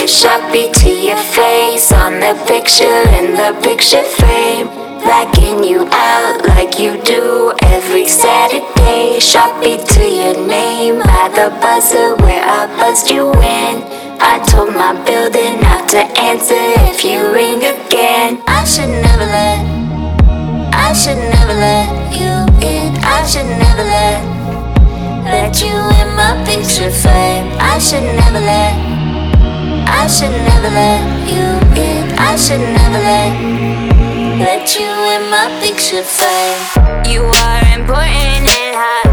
a Sharpie to your face on the picture in the picture frame, blacking you out like you do every Saturday. Sharpie to your name by the buzzer where I buzzed you in. I told my building not to answer if you ring again. I should never let you in. I should never let you in my picture frame. I should never let you in. I should never let you in my picture frame. You are important and hot.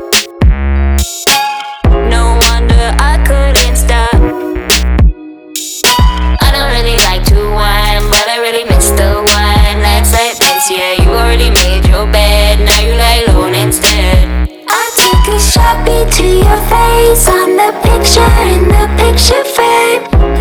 No wonder I couldn't stop. I don't really like to whine, but I really miss the wine. Last night, this year, you already made your bed. Now you lie alone instead. I took a Sharpie to your face on the picture in the picture frame,